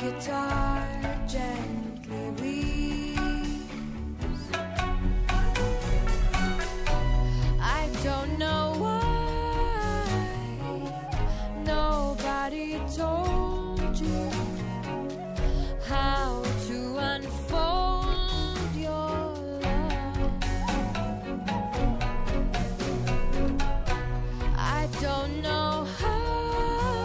guitar gently weeps. I don't know why nobody told you how to unfold your love. I don't know how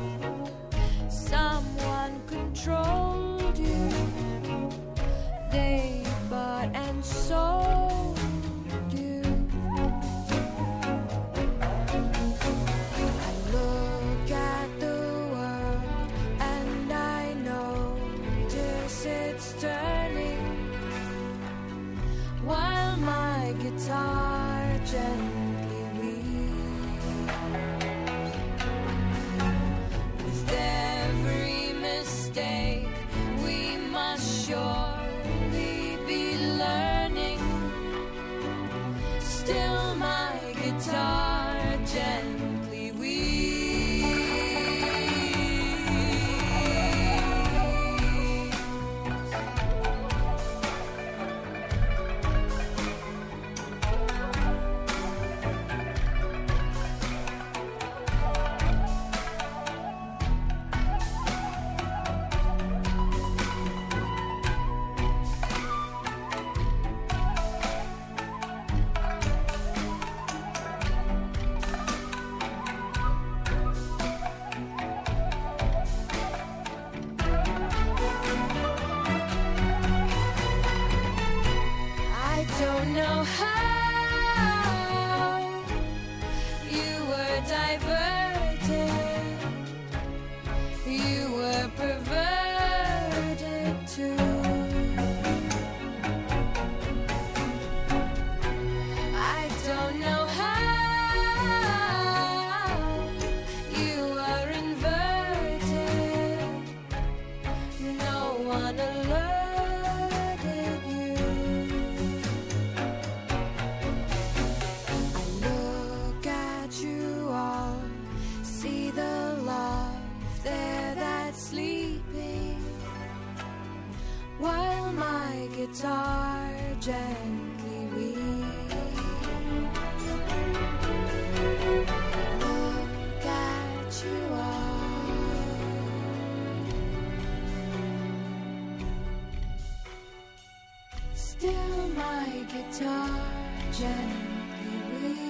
someone controlled you. They bought and sold you. I look at the world and I notice it's turning while my guitar gently weeps. With every mistake we must surely be learning. Still my guitar gently weeps. I don't know how you were diverted, you were perverted too. I don't know how you are inverted, no one alerted you. I look at you all, see the love there that's sleeping, while my guitar gently weeps. Look at you all. Still my guitar gently weeps.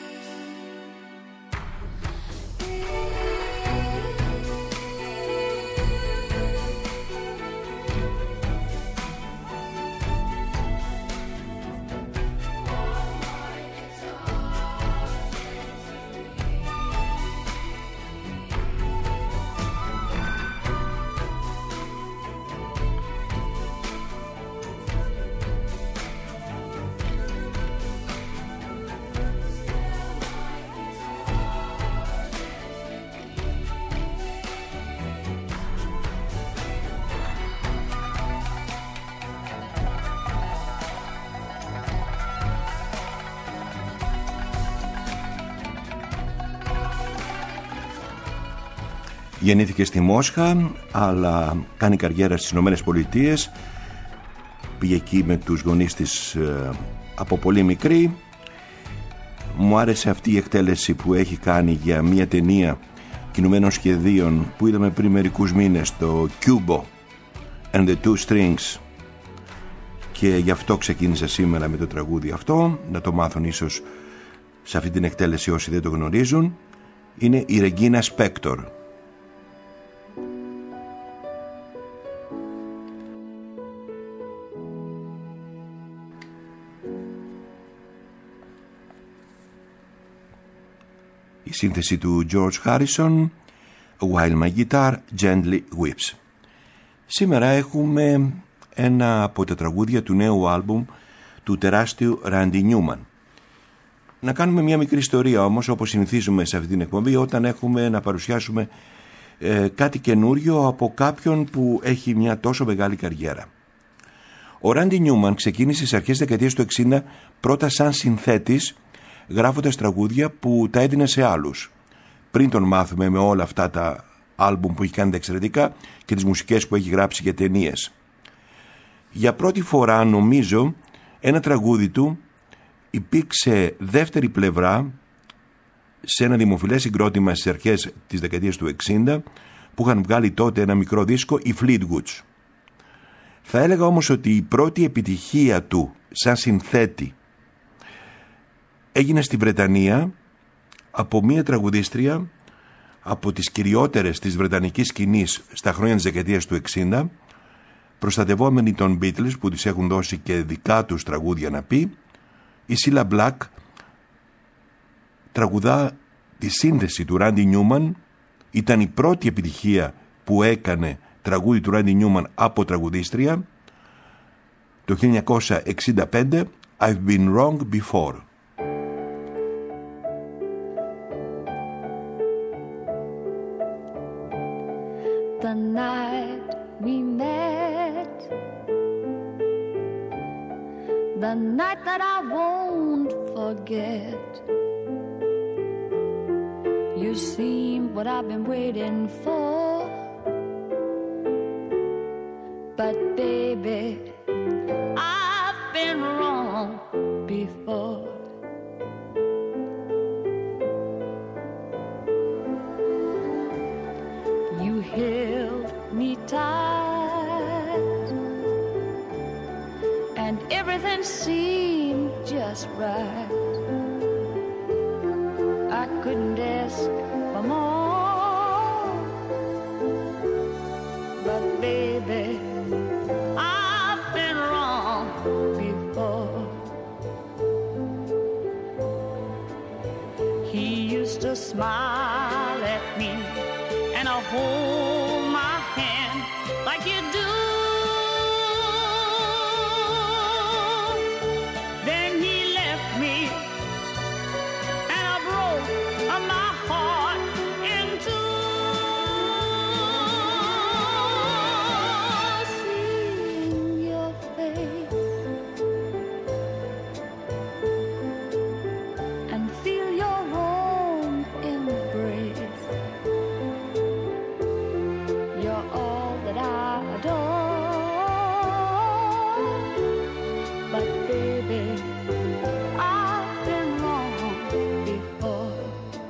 Γεννήθηκε στη Μόσχα, αλλά κάνει καριέρα στις Ηνωμένες Πολιτείες. Πήγε εκεί με τους γονείς της από πολύ μικρή. Μου άρεσε αυτή η εκτέλεση που έχει κάνει για μια ταινία κινουμένων σχεδίων που είδαμε πριν μερικούς μήνες, το Cubo and the Two Strings, και γι' αυτό ξεκίνησα σήμερα με το τραγούδι αυτό, να το μάθουν ίσως σε αυτή την εκτέλεση όσοι δεν το γνωρίζουν. Είναι η Regina Spektor. Η σύνθεση του George Harrison, While My Guitar Gently Weeps. Σήμερα έχουμε ένα από τα τραγούδια του νέου άλμπουμ του τεράστιου Randy Newman. Να κάνουμε μια μικρή ιστορία όμως, όπως συνηθίζουμε σε αυτή την εκπομπή, όταν έχουμε να παρουσιάσουμε κάτι καινούριο από κάποιον που έχει μια τόσο μεγάλη καριέρα. Ο Randy Newman ξεκίνησε στις αρχές της δεκαετίας του 60 πρώτα σαν συνθέτης, γράφοντας τραγούδια που τα έδινε σε άλλους. Πριν τον μάθουμε με όλα αυτά τα άλμπουμ που έχει κάνει τα εξαιρετικά και τις μουσικές που έχει γράψει για ταινίες. Για πρώτη φορά νομίζω ένα τραγούδι του υπήρξε δεύτερη πλευρά σε ένα δημοφιλές συγκρότημα στις αρχές της δεκαετίας του 60 που είχαν βγάλει τότε ένα μικρό δίσκο, οι Fleetwoods. Θα έλεγα όμως ότι η πρώτη επιτυχία του σαν συνθέτη έγινε στη Βρετανία από μία τραγουδίστρια από τις κυριότερες της βρετανικής σκηνής στα χρόνια της δεκαετίας του 60, προστατευόμενοι των Beatles που της έχουν δώσει και δικά τους τραγούδια να πει. Η Cilla Black τραγουδά τη σύνδεση του Randy Newman. Ήταν η πρώτη επιτυχία που έκανε τραγούδι του Randy Newman από τραγουδίστρια το 1965, I've been wrong before. The night we met, the night that I won't forget. You seem what I've been waiting for, but baby, I've been wrong before. You held me tight, and everything seemed just right. I couldn't ask for more, but baby, I've been wrong before. He used to smile at me and I'll hold my hand like you do. Then he left me and I broke my heart in two. Seeing your face and feel your warm embrace, you're all that I adore. But baby, I've been wrong before.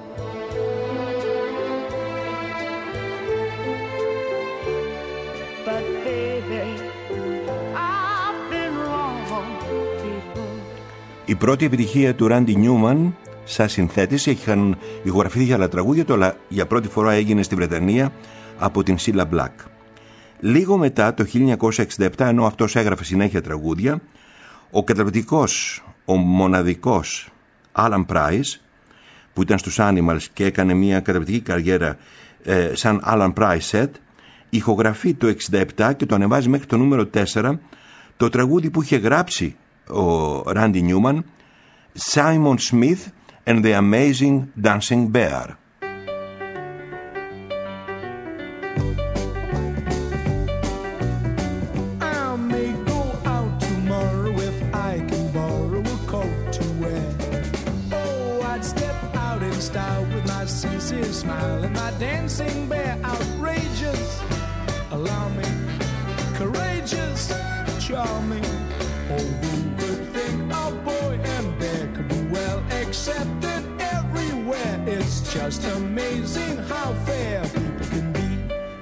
But baby, I've been wrong before. Η πρώτη επιτυχία του Randy Newman σαν συνθέτης, είχαν ηχογραφηθεί για άλλα τραγούδια του, αλλά για πρώτη φορά έγινε στη Βρετανία από την Cilla Black. Λίγο μετά, το 1967, ενώ αυτός έγραφε συνέχεια τραγούδια, ο καταπληκτικός, ο μοναδικός Alan Price, που ήταν στους Animals και έκανε μια καταπληκτική καριέρα σαν Alan Price Set, ηχογραφεί το 1967 και το ανεβάζει μέχρι το νούμερο 4 το τραγούδι που είχε γράψει ο Randy Newman, Simon Smith and the Amazing Dancing Bear. Smile and my dancing bear outrageous, alarming, courageous, charming. Oh, who could think a boy and bear could be well accepted everywhere? It's just amazing how fair people can be.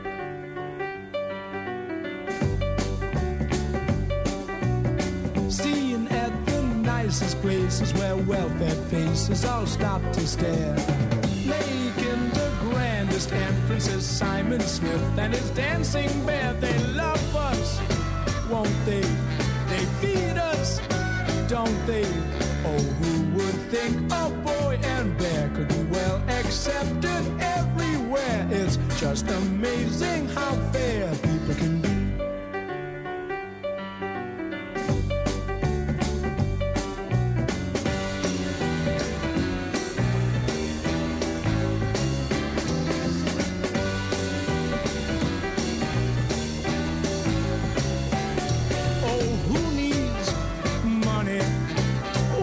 Seeing at the nicest places where well-fed faces all stop to stare, making the grandest entrances, Simon Smith and his dancing bear. They love us, won't they? They feed us, don't they? Oh, who would think a boy and bear could be well accepted everywhere? It's just amazing how fair people can be.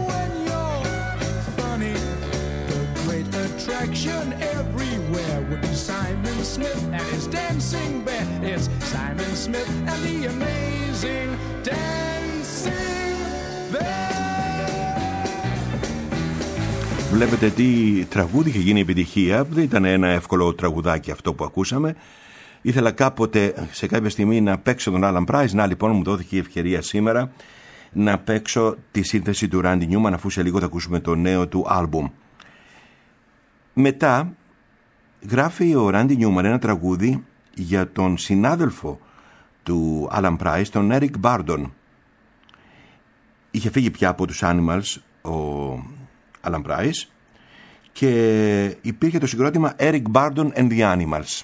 Everywhere would be Simon Smith and his dancing bear. It's Simon Smith and the amazing dancing bear. Βλέπετε τι τραγούδι είχε γίνει επιτυχία. Δεν ήταν ένα εύκολο τραγουδάκι αυτό που ακούσαμε. Ήθελα κάποτε σε κάποια στιγμή να παίξω τον Alan Price. Να λοιπόν μου δόθηκε η ευκαιρία σήμερα να παίξω τη σύνθεση του Randy Newman, αφού σε λίγο θα ακούσουμε το νέο του άλμπουμ. Μετά γράφει ο Randy Newman ένα τραγούδι για τον συνάδελφο του Alan Price, τον Eric Burdon. Είχε φύγει πια από τους Animals ο Alan Price και υπήρχε το συγκρότημα Eric Burdon and the Animals.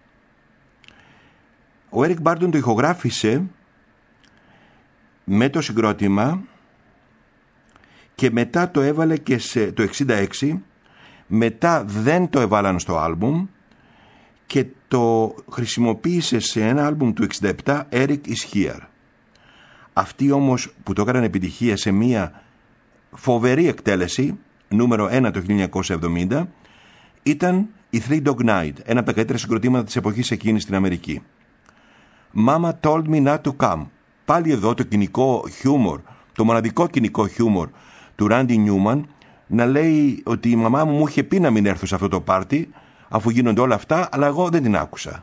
Ο Eric Burdon το ηχογράφησε με το συγκρότημα και μετά το έβαλε και το 66, μετά δεν το έβαλαν στο άλμπουμ και το χρησιμοποίησε σε ένα άλμπουμ του 67, Eric is Here. Αυτοί όμως που το έκαναν επιτυχία σε μια φοβερή εκτέλεση, νούμερο 1 το 1970, ήταν η Three Dog Night, ένα από τα καλύτερα συγκροτήματα της εποχής εκείνης στην Αμερική. Mama told me not to come. Πάλι εδώ το κοινικό χιούμορ, το μοναδικό κοινικό χιούμορ του Randy Newman, να λέει ότι η μαμά μου είχε πει να μην έρθω σε αυτό το πάρτι αφού γίνονται όλα αυτά, αλλά εγώ δεν την άκουσα.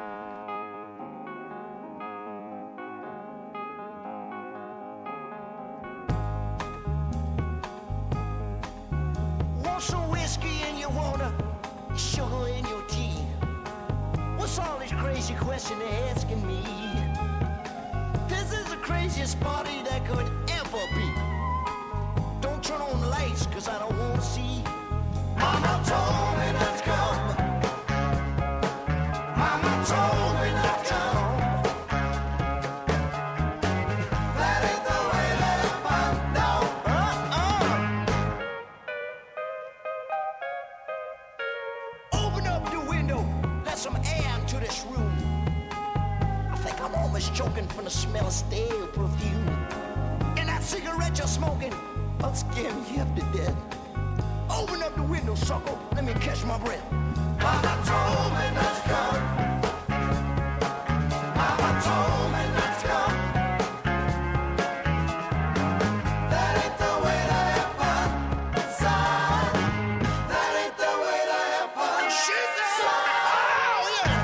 Choking from the smell of stale perfume, and that cigarette you're smoking, I'll scare me half to death. Open up the window, sucker, let me catch my breath. Mama told me not to come. Mama told me not to come. That ain't the way to have fun, son. That ain't the way to have fun. She said, oh yeah.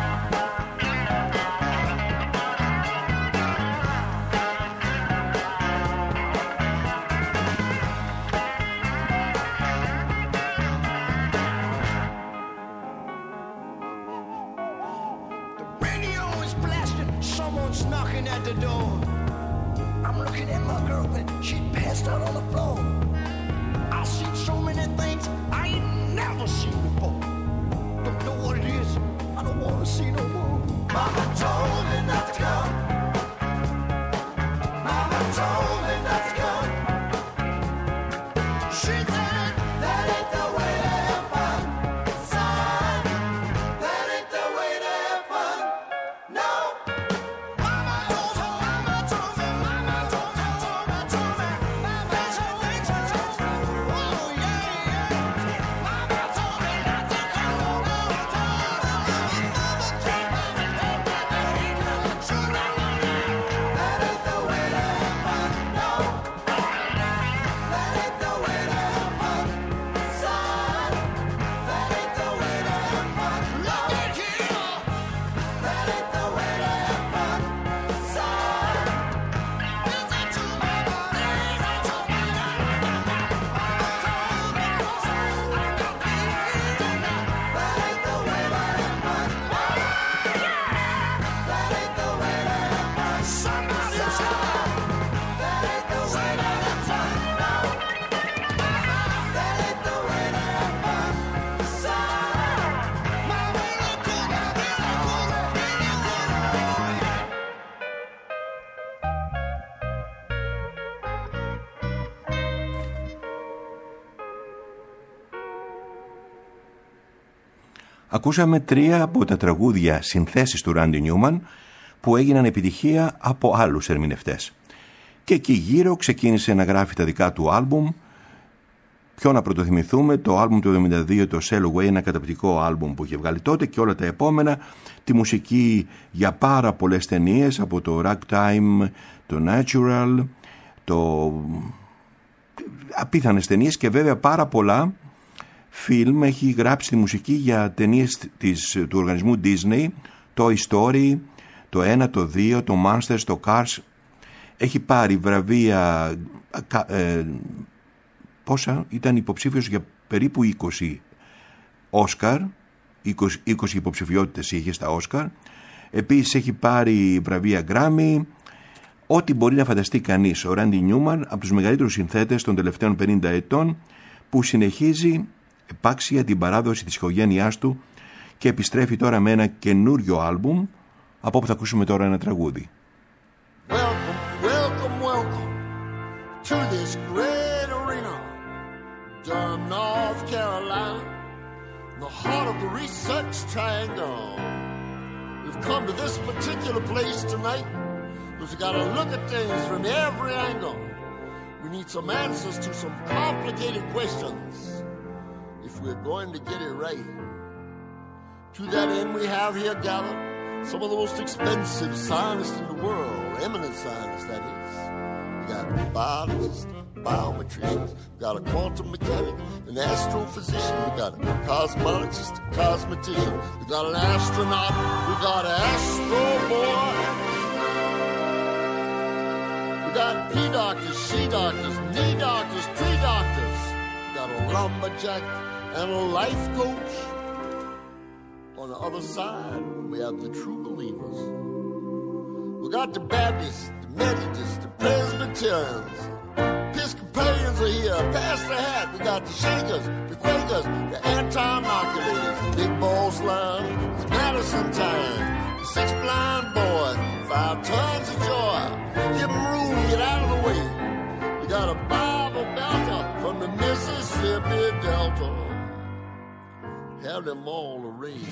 Someone's knocking at the door. I'm looking at my girlfriend, she passed out on the floor. I've seen so many things I ain't never seen before. Don't know what it is, I don't want to see no more. Mama told me not to come. Mama told me not to come. She said that ain't the way to have fun, son. That ain't the way to have fun, no. Ακούσαμε 3 από τα τραγούδια συνθέσεις του Randy Newman που έγιναν επιτυχία από άλλους ερμηνευτές. Και εκεί γύρω ξεκίνησε να γράφει τα δικά του άλμπουμ Ποιο να πρωτοθυμηθούμε? Το άλμπουμ του 1972, το Sail Away, ένα καταπληκτικό άλμπουμ που είχε βγάλει τότε, και όλα τα επόμενα. Τη μουσική για πάρα πολλές ταινίες, από το Ragtime, το Natural, το απίθανες ταινίες, και βέβαια πάρα πολλά φιλμ έχει γράψει τη μουσική για ταινίες του οργανισμού Disney, το Story, το 1, το 2, το Monsters, το Cars. Έχει πάρει βραβεία, πόσα, ήταν υποψήφιος για περίπου 20 Όσκαρ, 20 υποψηφιότητες είχε στα Όσκαρ. Επίσης έχει πάρει βραβεία Grammy, ό,τι μπορεί να φανταστεί κανείς. Ο Ράντι Νιούμαν, από τους μεγαλύτερους συνθέτες των τελευταίων 50 ετών, που συνεχίζει επάξια την παράδοση της οικογένειάς του και επιστρέφει τώρα με ένα καινούριο άλμπουμ, από όπου θα ακούσουμε τώρα ένα τραγούδι. Welcome, welcome, welcome to this great arena, Durham, North Carolina, the heart of the Research Triangle. We've come to this particular place tonight because we got to look at things from every angle. We need some answers to some complicated questions if we're going to get it right. To that end, we have here gathered some of the most expensive scientists in the world, eminent scientists, that is. We got biologists, biometricians, we got a quantum mechanic, an astrophysician, we got a cosmologist, a cosmetician, we got an astronaut, we got an astro boy. We got P-doctors, she-doctors, knee doctors, tree doctors. We got a lumberjack and a life coach. On the other side, we have the true believers. We got the Baptists, the Methodists, the Presbyterians. Episcopalians are here, pass the hat. We got the Shakers, the Quakers, the anti-inoculators. The big ball slime, it's medicine time. The 6 blind boys, 5 tons of joy. Give them room, get out of the way. We got a Bible belter from the Mississippi Delta. Have them all arrayed.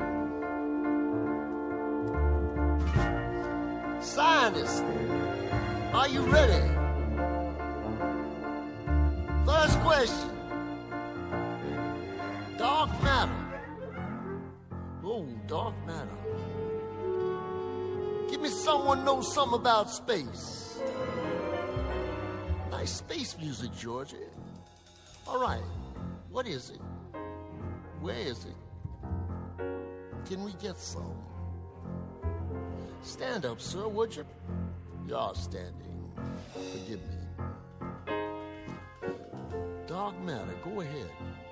Scientists, are you ready? First question. Dark matter. Oh, dark matter. Give me someone knows something about space. Nice space music, Georgie. All right, what is it? Where is it? Can we get some? Stand up, sir, would you? You are standing. Forgive me. Dark matter, go ahead.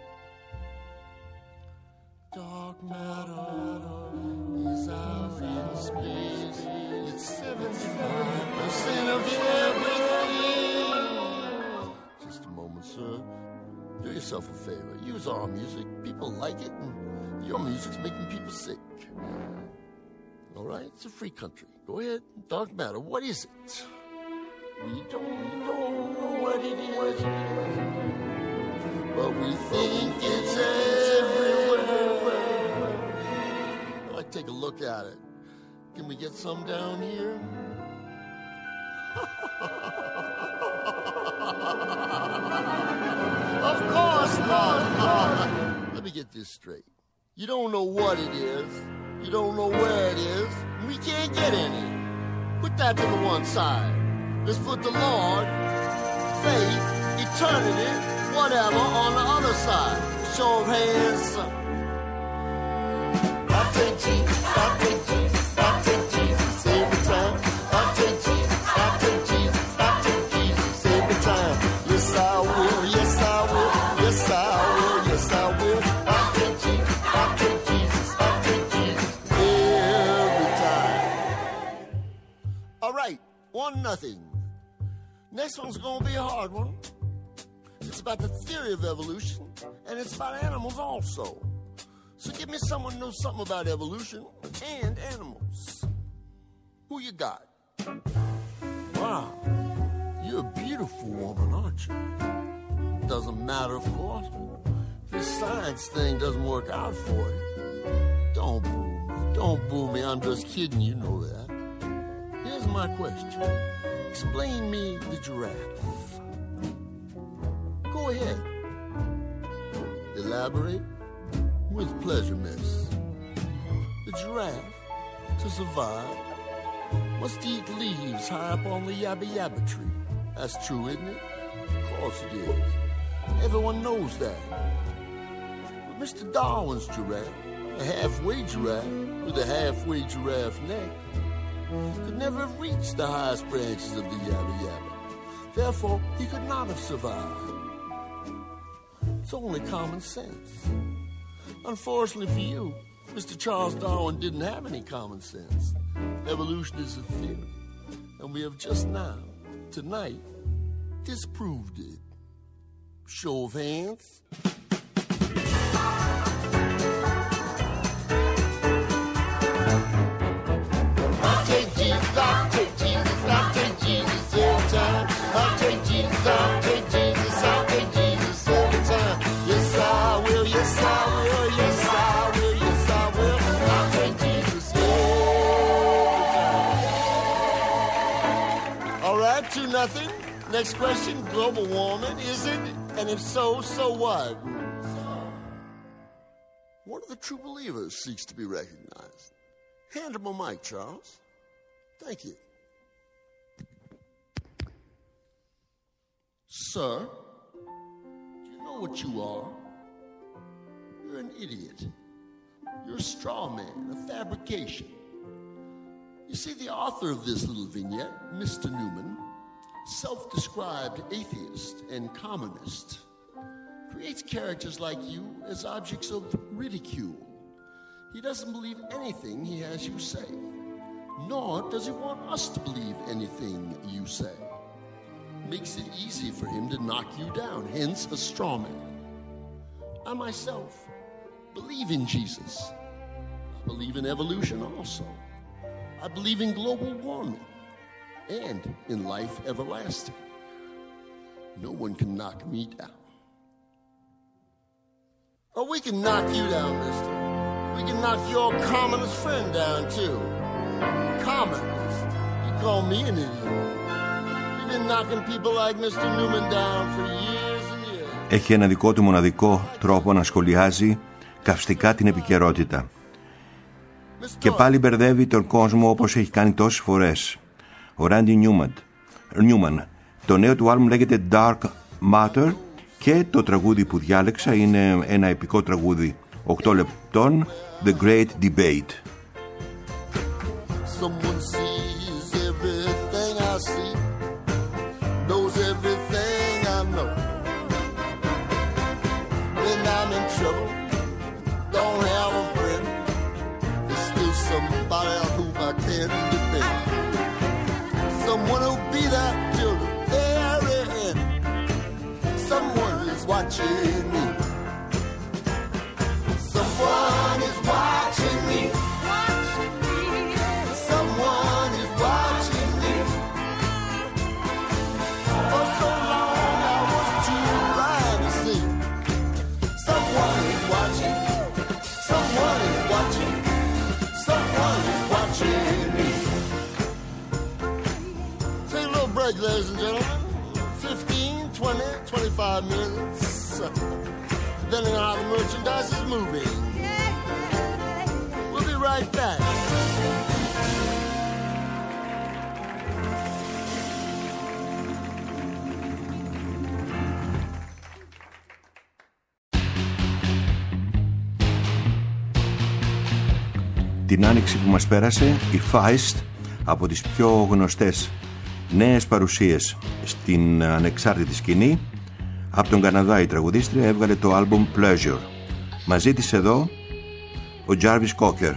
Dark matter is out in space. It's 75% of everything. Just a moment, sir. Do yourself a favor. Use our music. People like it, and your music's making people sick. All right? It's a free country. Go ahead. Dark matter. What is it? We don't know what it is, but we think it's everywhere. I'd like to take a look at it. Can we get some down here? Of course not. Let me get this straight. You don't know what it is. You don't know where it is. We can't get any. Put that to the one side. Let's put the Lord, faith, eternity, whatever on the other side. Show of hands. I take Jesus, I take Jesus, I take Jesus every time. I take Jesus, I take Jesus, I take Jesus every time. Yes, I will, yes, I will, yes, I will, yes, I will. I take Jesus, I take Jesus, I take Jesus every time. All right, 1-0. Next one's gonna be a hard one. It's about the theory of evolution, and it's about animals also. So give me someone who knows something about evolution and animals. Who you got? Wow, you're a beautiful woman, aren't you? Doesn't matter, of course. This science thing doesn't work out for you. Don't boo me. Don't boo me. I'm just kidding. You know that. Here's my question. Explain me the giraffe. Go ahead. Elaborate? With pleasure, miss. The giraffe, to survive, must eat leaves high up on the yabba yabba tree. That's true, isn't it? Of course it is. Everyone knows that. But Mr. Darwin's giraffe, a halfway giraffe with a halfway giraffe neck, could never have reached the highest branches of the yabba yabba. Therefore, he could not have survived. It's only common sense. Unfortunately for you, Mr. Charles Darwin didn't have any common sense. Evolution is a theory, and we have just now, tonight, disproved it. Show of hands. I'll take Jesus, I'll take Jesus, I'll take Jesus every time. I'll take Jesus, I'll take Jesus, I'll take Jesus every time. Yes, I will, yes, I will, yes, I will, yes, I will. I'll take Jesus every time. All right, 2-0. Next question, global warming, is it? And if so, so what? One of the true believers seeks to be recognized. Hand him a mic, Charles. Thank you. Sir, do you know what you are? You're an idiot. You're a straw man, a fabrication. You see, the author of this little vignette, Mr. Newman, self-described atheist and communist, creates characters like you as objects of ridicule. He doesn't believe anything he has you say, nor does he want us to believe anything you say. Makes it easy for him to knock you down, hence a straw man. I myself believe in Jesus. I believe in evolution also. I believe in global warming and in life everlasting. No one can knock me down. Oh, we can knock you down, mister. We can knock your communist friend down, too. Communist? You call me an idiot. We've been knocking people like Mr. Newman down for years and years. Έχει ένα δικό του μοναδικό τρόπο να σχολιάζει καυστικά την επικαιρότητα. Και πάλι μπερδεύει τον κόσμο όπως έχει κάνει τόσες φορές. Ο Randy Newman. Το νέο του άλμπουμ λέγεται Dark Matter και το τραγούδι που διάλεξα είναι ένα επικό τραγούδι 8 λεπτών, The Great Debate. Someone sees everything I see, knows everything I know. When I'm in trouble, don't have a friend, there's still somebody on whom I can depend. Someone who'll be there till the very end. Someone is watching me. Someone is watching me. Someone is watching me. For so long I was too blind to see. Someone is watching. Someone is watching. Someone is watching me. Take a little break, ladies and gentlemen. 15, 20, 25 minutes. Depending on how the merchandise is moving. We'll be right back. Την άνοιξη που μας πέρασε, η Feist, από τις πιο γνωστές νέες παρουσίες στην ανεξάρτητη σκηνή, από τον Καναδά η τραγουδίστρια έβγαλε το άλμπουμ Pleasure. Μαζί της εδώ ο Jarvis Cocker.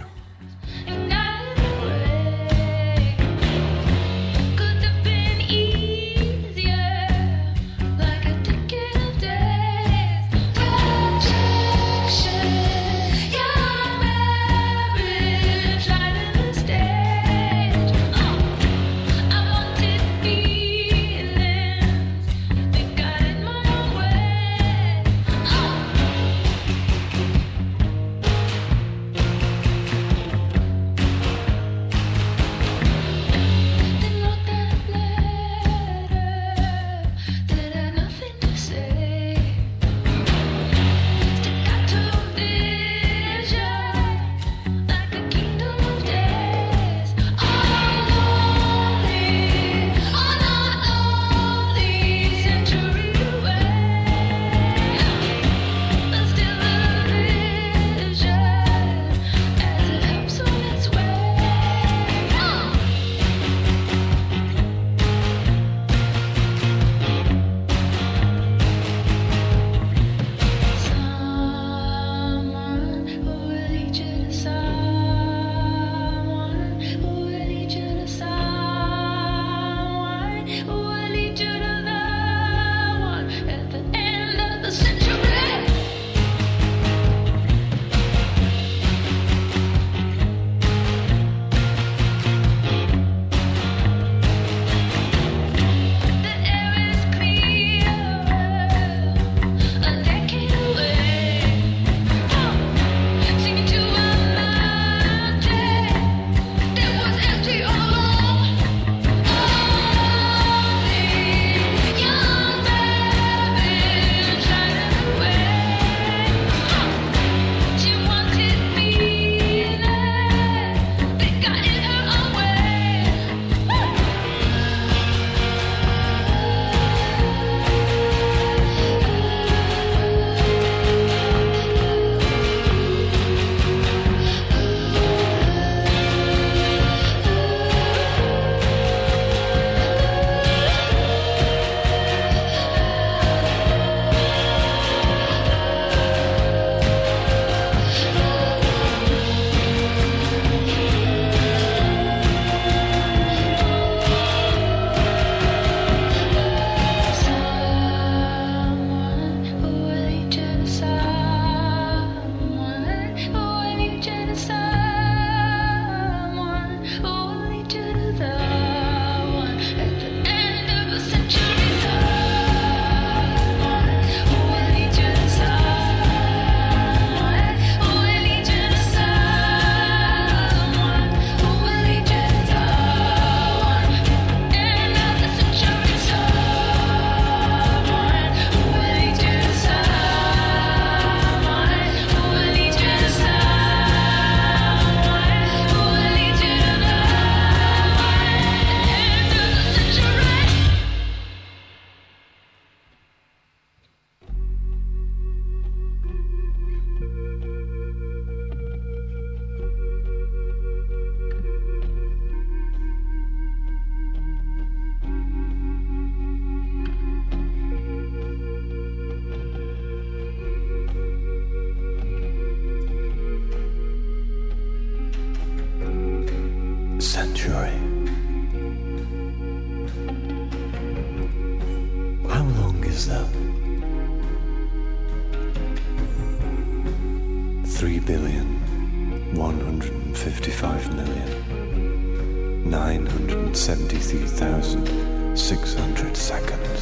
155,173,973,600 seconds.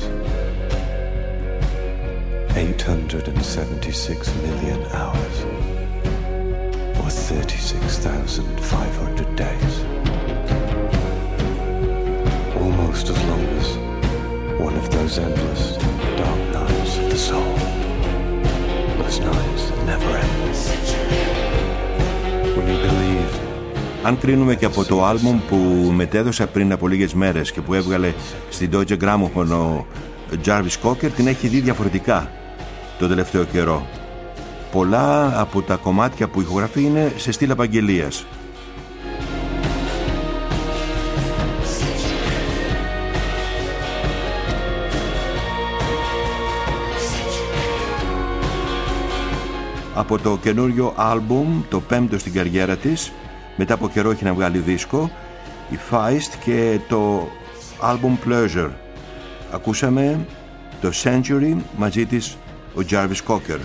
876 million hours, or 36,500 days. Almost as long as one of those endless dark nights of the soul. Those nights that never end. When you believe. Αν κρίνουμε και από το άλμπουμ που μετέδωσα πριν από λίγες μέρες και που έβγαλε στην Deutsche Grammophon ο Jarvis Cocker, την έχει δει διαφορετικά το τελευταίο καιρό. Πολλά από τα κομμάτια που ηχογραφεί είναι σε στυλ απαγγελίας. Από το καινούριο άλμπουμ, το πέμπτο στην καριέρα της, μετά από καιρό έχει να βγάλει δίσκο, η Feist, και το άλμπουμ Pleasure. Ακούσαμε το Century, μαζί της ο Jarvis Cocker.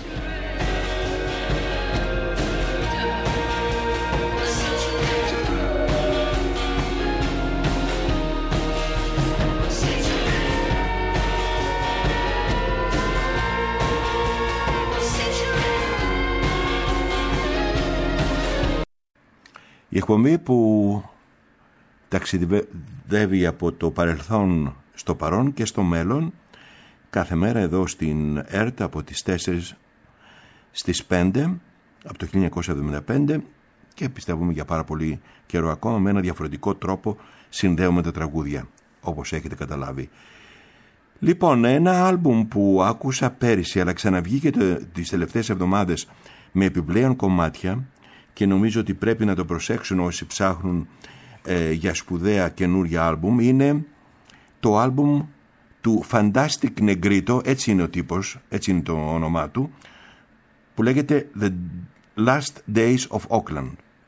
Η εκπομπή που ταξιδεύει από το παρελθόν στο παρόν και στο μέλλον, κάθε μέρα εδώ στην ΕΡΤ από τις 4 στις 5 από το 1975, και πιστεύουμε για πάρα πολύ καιρό ακόμα με ένα διαφορετικό τρόπο συνδέουμε τα τραγούδια, όπως έχετε καταλάβει. Λοιπόν, ένα άλμπουμ που άκουσα πέρυσι αλλά ξαναβγήκε τις τελευταίες εβδομάδες με επιπλέον κομμάτια και νομίζω ότι πρέπει να το προσέξουν όσοι ψάχνουν για σπουδαία καινούρια άλμπουμ, είναι το άλμπουμ του Fantastic Negrito, έτσι είναι ο τύπος, έτσι είναι το όνομά του, που λέγεται The Last Days of Oakland.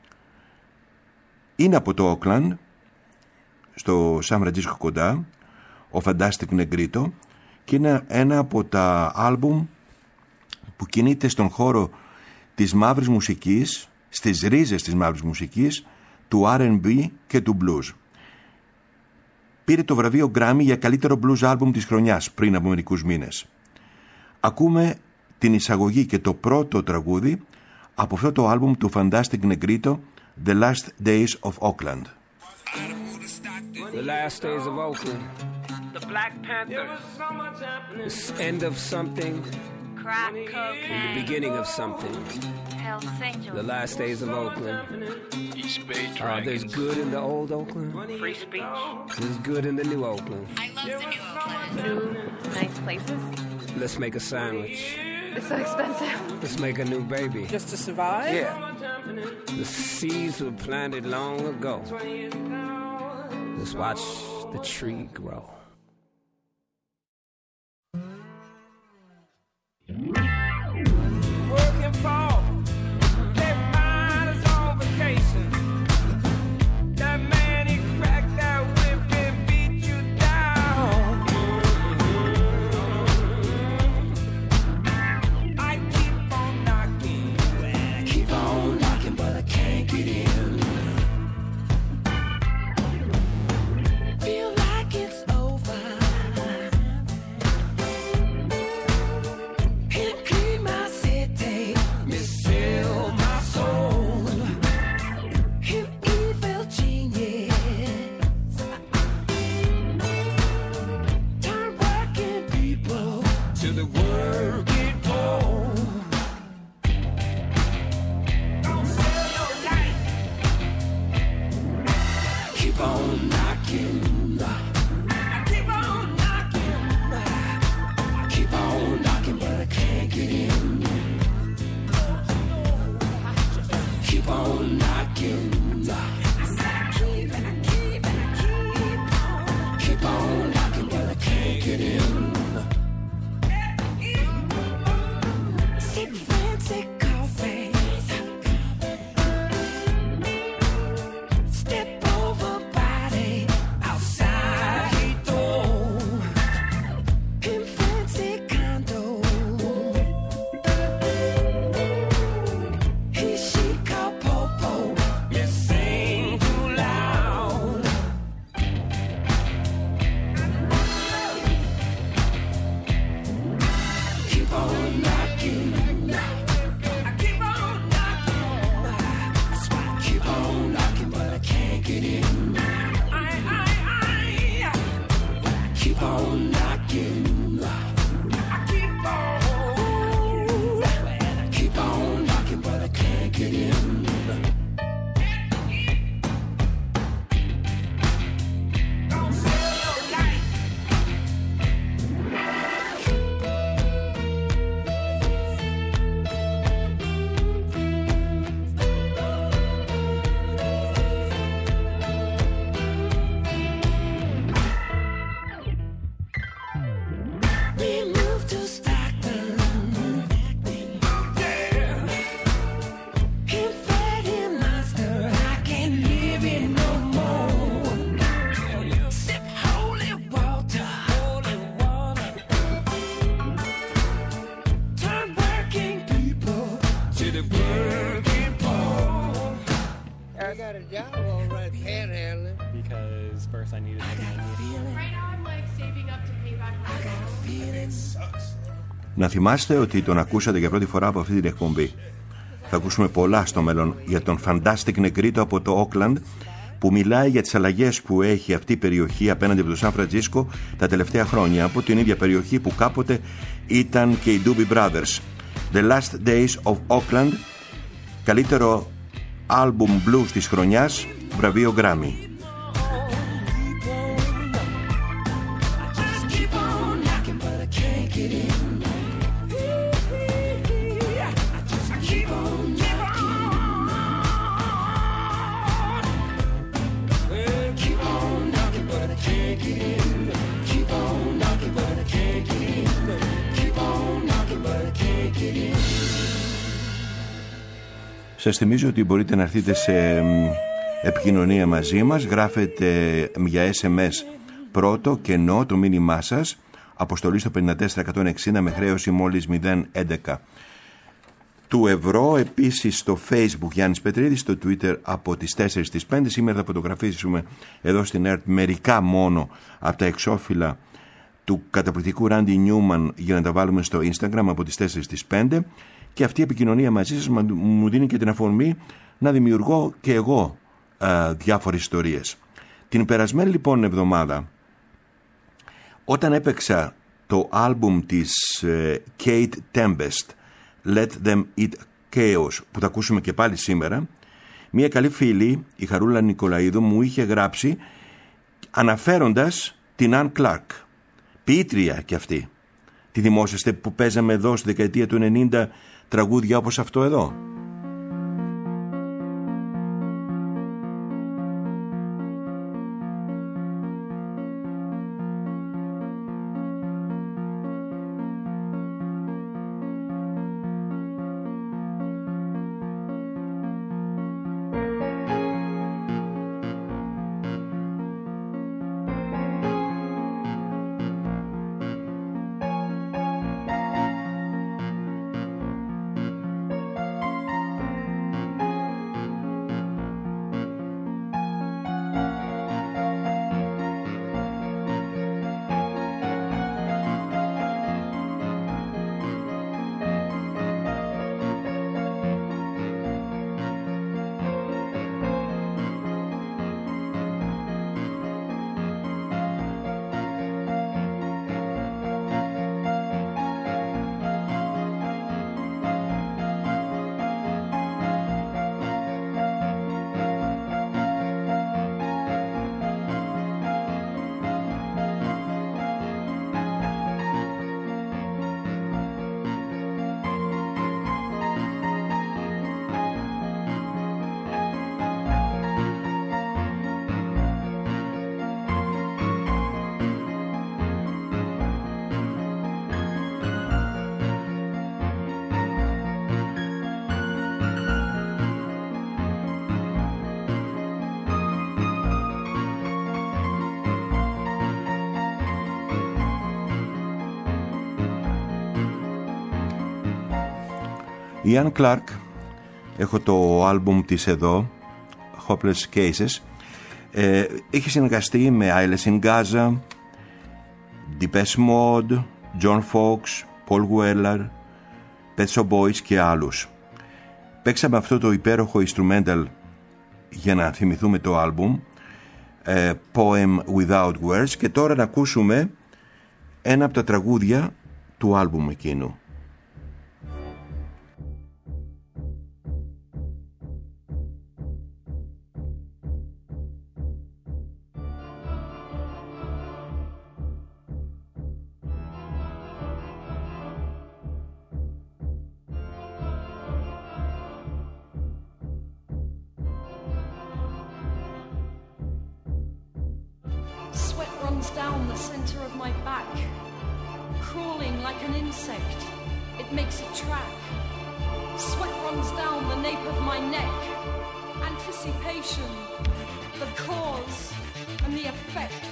Είναι από το Oakland, στο Σαν Φραντζίσκο κοντά, ο Fantastic Negrito, και είναι ένα από τα άλμπουμ που κινείται στον χώρο της μαύρης μουσικής, στις ρίζες της μαύρης μουσικής, του R&B και του blues. Πήρε το βραβείο Grammy για καλύτερο blues άλμπουμ της χρονιάς πριν από μερικούς μήνες. Ακούμε την εισαγωγή και το πρώτο τραγούδι από αυτό το άλμπουμ του Fantastic Negrito, The Last Days of Oakland. The last days of Oakland. The Black Panthers. The end of something. Crack cocaine. The beginning of something. Hells Angels. The last days of Oakland. East Bay Dragons. There's good in the old Oakland. Free speech. There's good in the new Oakland. I love the new Oakland. Nice places. Let's make a sandwich. It's so expensive. Let's make a new baby. Just to survive? Yeah. The seeds were planted long ago. Let's watch the tree grow. Working for every man is on vacation. That man, he cracked that whip and beat you down. I keep on knocking. Well, I keep on knocking, but I can't get in. Feel like it's over. Him clean my city, misfill my soul. Him evil genius. Turn working people to the working poor. Don't sell your life. Keep on knocking. I keep on knocking. I keep on knocking, but I can't get in. Keep on knocking. Keep on knocking, but I can't get in. Sick fancy coffee. Step over body. I'll Να θυμάστε ότι τον ακούσατε για πρώτη φορά από αυτή την εκπομπή. Θα ακούσουμε πολλά στο μέλλον για τον Fantastic Negrito από το Oakland, που μιλάει για τις αλλαγές που έχει αυτή η περιοχή απέναντι από το Σαν Φραντζίσκο τα τελευταία χρόνια, από την ίδια περιοχή που κάποτε ήταν και οι Doobie Brothers. The Last Days of Oakland, καλύτερο άλμπουμ blues της χρονιάς, βραβείο Grammy. Σας θυμίζω ότι μπορείτε να έρθετε σε επικοινωνία μαζί μας. Γράφετε για SMS πρώτο κενό το μήνυμά σας, αποστολή στο 54160 με χρέωση μόλις 011 του ευρώ. Επίσης στο Facebook Γιάννης Πετρίδης, στο Twitter από τις 4 στις 5. Σήμερα θα φωτογραφίσουμε εδώ στην ΕΡΤ μερικά μόνο από τα εξώφυλλα του καταπληκτικού Ράντι Νιούμαν για να τα βάλουμε στο Instagram από τις 4 στις 5. Και αυτή η επικοινωνία μαζί σας μου δίνει και την αφορμή να δημιουργώ και εγώ διάφορες ιστορίες. Την περασμένη λοιπόν εβδομάδα, όταν έπαιξα το άλμπουμ της Kate Tempest, Let Them Eat Chaos, που θα ακούσουμε και πάλι σήμερα, μια καλή φίλη, η Χαρούλα Νικολαίδου, μου είχε γράψει αναφέροντας την Ann Clark, ποιήτρια κι αυτή. Τη θυμόσαστε που παίζαμε εδώ στη δεκαετία του 90 τραγούδια όπως αυτό εδώ? Η Ann Clark, έχω το άλμπουμ της εδώ, Hopeless Cases, έχει συνεργαστεί με Ailes in Gaza, Depeche Mode, John Fox, Paul Weller, Pet Shop Boys και άλλους. Παίξαμε αυτό το υπέροχο instrumental για να θυμηθούμε το άλμπουμ, Poem Without Words, και τώρα να ακούσουμε ένα από τα τραγούδια του άλμπουμ εκείνου. Down the center of my back, crawling like an insect, it makes a track. Sweat runs down the nape of my neck. Anticipation, the cause and the effect.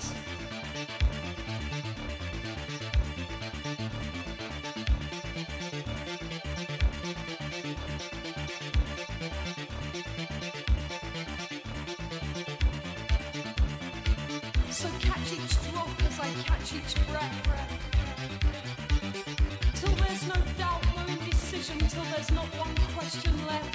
So catch each breath. Till there's no doubt, no indecision, till there's not one question left.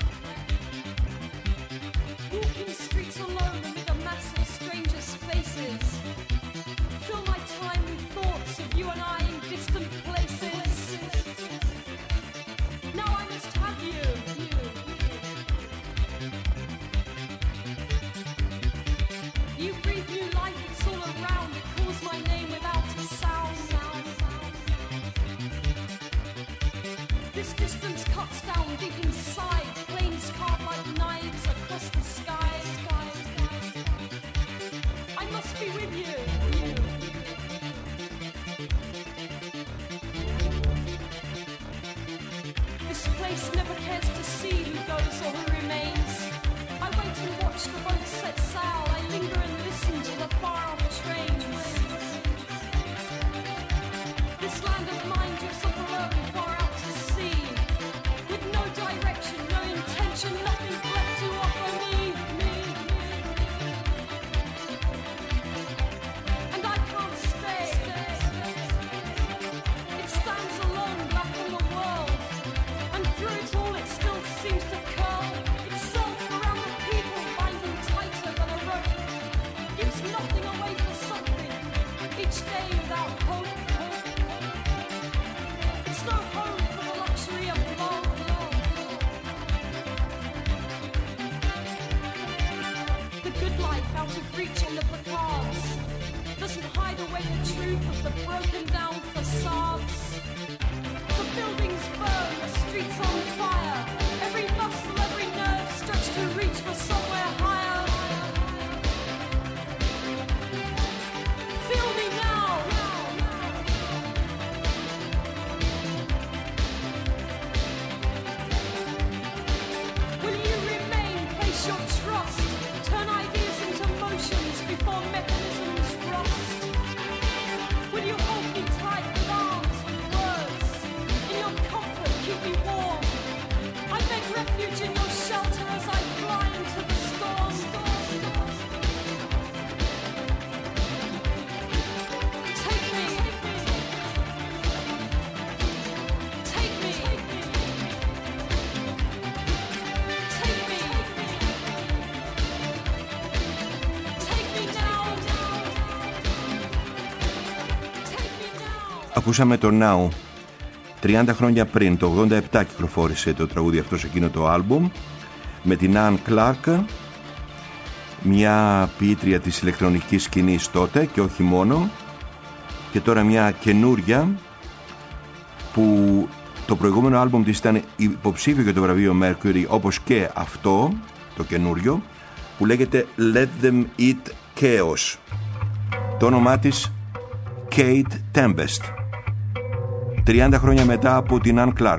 Walking streets alone amid a mass of strangers' faces. Fill my time with thoughts of you and I in distant places. Now I must have you. You breathe new life, it's all around. It calls my name without a sound. This distance cuts down deep inside. Planes carved like knives across the sky. I must be with you. This place never cares to see who goes or who remains. I wait and watch the boat set sail. I linger and listen to the far-off trains. This land of mine drifts off alone far out to sea, with no direction, no intention, nothing left to offer me. And I can't stay. It stands alone, black on the world, and through it all it still seems to curl itself around the people, binding tighter than a rope. Gives nothing away for something, each day without hope. It's no home for the luxury of love. The good life out of reach on the placards doesn't hide away the truth of the broken down facades. The buildings burn, the streets on fire. Every muscle, every nerve stretched to reach for somewhere higher. Feel me now. Will you remain? Place your trust. Turn ideas into motions before mechanisms rust. Will you hold me tight with arms and words? In your comfort, keep me warm. I beg refuge in your shelter as I fly into the storm. Take me. Take me. Take me. Take me now. Take me now. Ακούσαμε το Now. 30 χρόνια πριν, το 87 κυκλοφόρησε το τραγούδι αυτό σε εκείνο το άλμπουμ, με την Ann Clark, μια ποιήτρια της ηλεκτρονικής σκηνής τότε και όχι μόνο, και τώρα μια καινούρια που το προηγούμενο άλμπουμ της ήταν υποψήφιο για το βραβείο Mercury, όπως και αυτό το καινούριο, που λέγεται Let Them Eat Chaos. Το όνομά της Kate Tempest. 30 χρόνια μετά από την Ann Clark.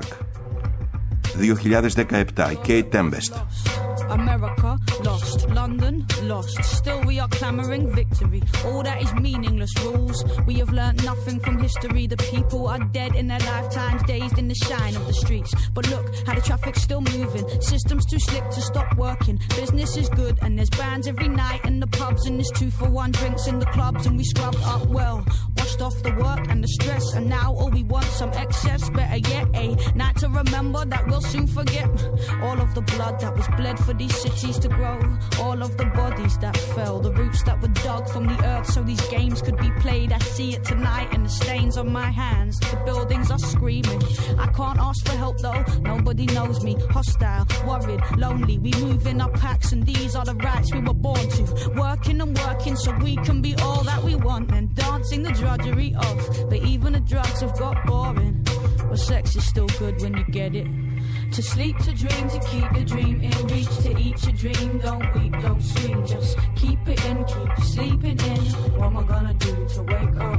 2017, η Kate Tempest. America lost, London lost. Still we are clamoring victory. All that is meaningless rules. We have learnt nothing from history. The people are dead in their lifetimes, dazed in the shine of the streets. But look how the traffic's still moving. Systems too slick to stop working. Business is good and there's bands every night in the pubs, and there's 2-for-1 drinks in the clubs, and we scrub up well, washed off the work and the stress, and now all we want some excess. Better yet, a night to remember that we'll soon forget. All of the blood that was bled for these cities to grow, all of the bodies that fell, the roots that were dug from the earth so these games could be played. I see it tonight in the stains on my hands. The buildings are screaming. I can't ask for help though, nobody knows me. Hostile, worried, lonely. We move in our packs and these are the rights we were born to. Working and working so we can be all that we want, and dancing the drudgery of. But even the drugs have got boring. But sex is still good when you get it. To sleep, to dream, to keep the dream in reach, to eat your dream. Don't weep, don't scream, just keep it in, keep sleeping in. What am I gonna do to wake up?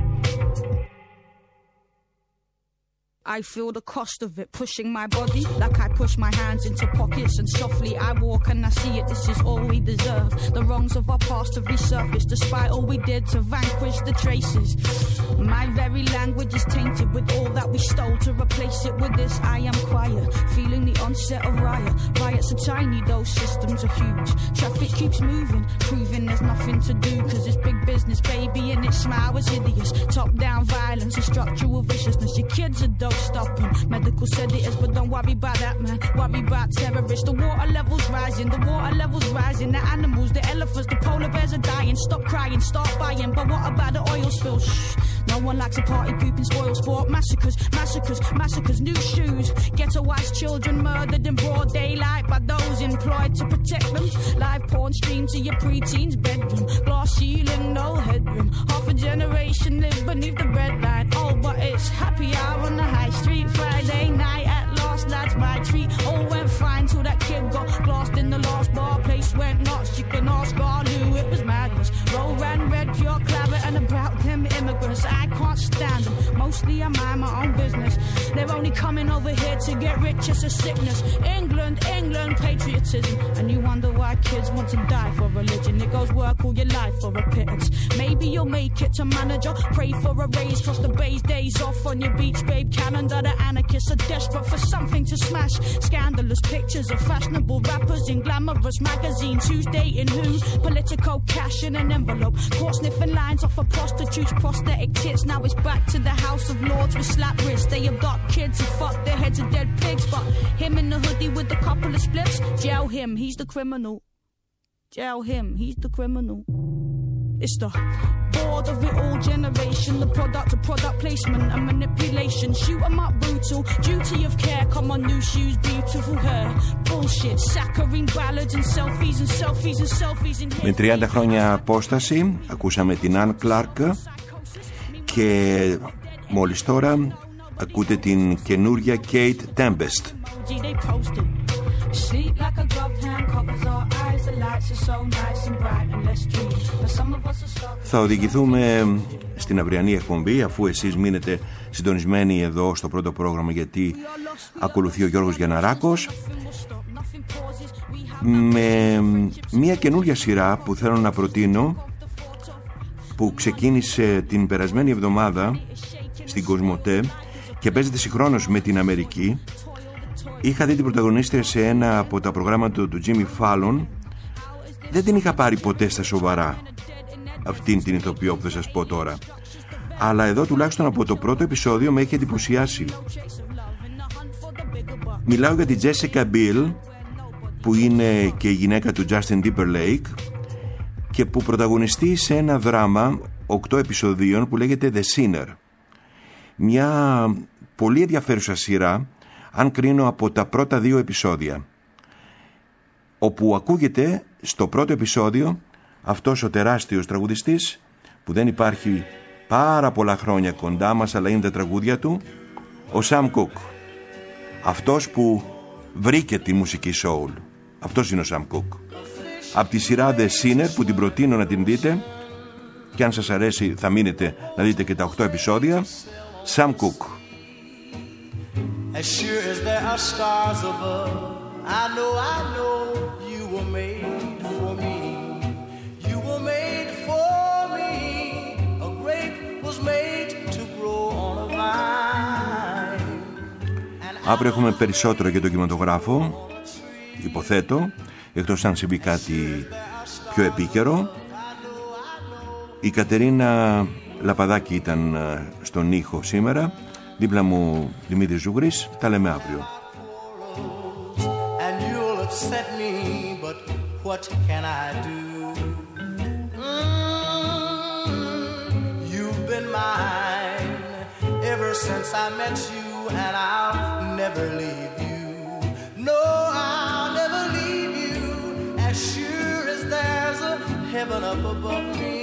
I feel the cost of it pushing my body, like I push my hands into pockets, and softly I walk and I see it. This is all we deserve. The wrongs of our past have resurfaced, despite all we did to vanquish the traces. My very language is tainted with all that we stole. To replace it with this, I am quiet, feeling the onset of riot. Riots are tiny, those systems are huge. Traffic keeps moving, proving there's nothing to do, cause it's big business, baby, and it smile was hideous. Top-down violence and structural viciousness. Your kids are dose stopping. Medical sedatives, but don't worry about that, man. Worry about terrorists. The water level's rising. The water level's rising. The animals, the elephants, the polar bears are dying. Stop crying, start buying. But what about the oil spill? Shh. No one likes a party pooping spoil sport. Massacres, massacres, massacres. New shoes. Ghettoized children murdered in broad daylight by those employed to protect them. Live porn streamed to your preteen's bedroom. Glass ceiling, no headroom. Half a generation live beneath the red line. Oh, but it's happy hour on the high street. Friday night at last, lads, my treat. All went fine till that kid got glassed in the last bar. Place went nuts. You can ask Arlu, it was madness. Roll ran red, pure clabber, and about them immigrants. I can't stand them. Mostly I mind my own business. They're only coming over here to get rich. It's a sickness. England, England, patriotism. And you wonder why kids want to die for religion. It goes work all your life for a pittance. Maybe you'll make it to manager. Pray for a raise, cross the bay's days off on your beach, babe calendar. The anarchists are desperate for something to smash. Scandalous pictures of fashionable rappers in glamorous magazines. Who's dating who? Political cash in an envelope. Caught sniffing lines off of prostitutes, prosthetic tits. Now it's back to the House of Lords with slap wrists. They abduct kids and fuck their heads of dead pigs. But him in the hoodie with a couple of spliffs, jail him, he's the criminal. Jail him, he's the criminal. It's the bored of it all generation. The product of product placement and manipulation. Shoot 'em up brutal, duty of care. Come on, new shoes, beautiful hair. Bullshit, saccharine ballads and selfies and selfies and selfies in here. Με 30 χρόνια απόσταση ακούσαμε την Ann Clark και μόλις τώρα ακούτε την καινούρια Kate Tempest. Θα οδηγηθούμε στην αυριανή εκπομπή, αφού εσείς μείνετε συντονισμένοι εδώ στο πρώτο πρόγραμμα, γιατί ακολουθεί ο Γιώργος Γιανναράκος με μια καινούρια σειρά που θέλω να προτείνω, που ξεκίνησε την περασμένη εβδομάδα στην Κοσμοτέ και παίζεται συγχρόνως με την Αμερική. Είχα δει την πρωταγωνίστρια σε ένα από τα προγράμματα του Jimmy Fallon. Δεν την είχα πάρει ποτέ στα σοβαρά, αυτήν την ηθοποιό που θα σας πω τώρα, αλλά εδώ τουλάχιστον από το πρώτο επεισόδιο με έχει εντυπωσιάσει. Μιλάω για την Jessica Biel, που είναι και η γυναίκα του Justin Timberlake και που πρωταγωνιστεί σε ένα δράμα 8 επεισοδίων που λέγεται The Sinner. Μια πολύ ενδιαφέρουσα σειρά, αν κρίνω από τα πρώτα 2 επεισόδια, όπου ακούγεται στο πρώτο επεισόδιο αυτός ο τεράστιος τραγουδιστής που δεν υπάρχει πάρα πολλά χρόνια κοντά μας, αλλά είναι τα τραγούδια του, ο Sam Cooke. Αυτός που βρήκε τη μουσική soul. Αυτός είναι ο Sam Cooke. Από τη σειρά The Sinner, που την προτείνω να την δείτε, και αν σας αρέσει θα μείνετε να δείτε και τα 8 επεισόδια. Sam Cooke. As sure as there are stars above, I know you were made for me. You were made for me. A grape was made to grow on a vine. Αύριο έχουμε περισσότερο για τον κινηματογράφο, υποθέτω, εκτός αν συμβεί κάτι πιο επίκαιρο. Η Κατερίνα Λαπαδάκη ήταν στον ήχο σήμερα. Δίπλα μου Δημήτρης Ζούγρης. Τα λέμε αύριο. And you'll upset me, but what can I do? You've been mine ever since I met you, and I'll never leave you. No, I'll never leave you. As sure as there's a heaven up above me,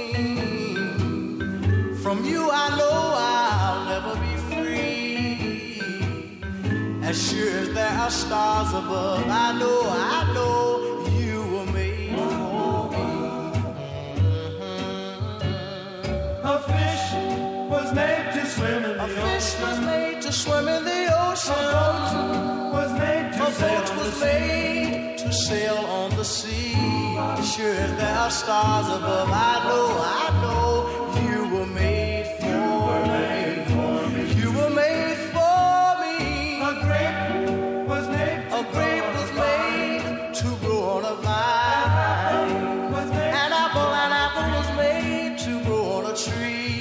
from you I know I'll never be free. As sure as there are stars above, I know you were made for me. A fish was made to swim in the ocean. A fish was made to swim in the ocean. A boat was made to sail on the sea. To sail on the sea. Sure as there are stars above, I know you were made for me. You were made for me. A grape was made to grow on a vine. An apple was made to grow on a tree.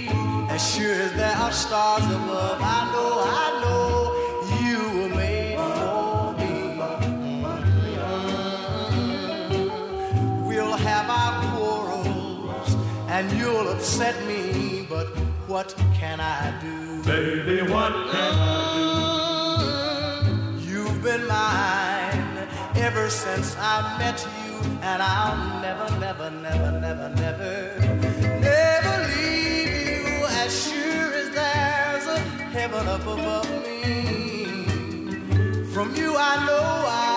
As sure as there are stars above, I know you were made for me. We'll have our quarrels and you'll upset me, but what can I do? Baby, what can I do? You've been mine ever since I met you, and I'll never leave you. As sure as there's a heaven up above me, from you I know I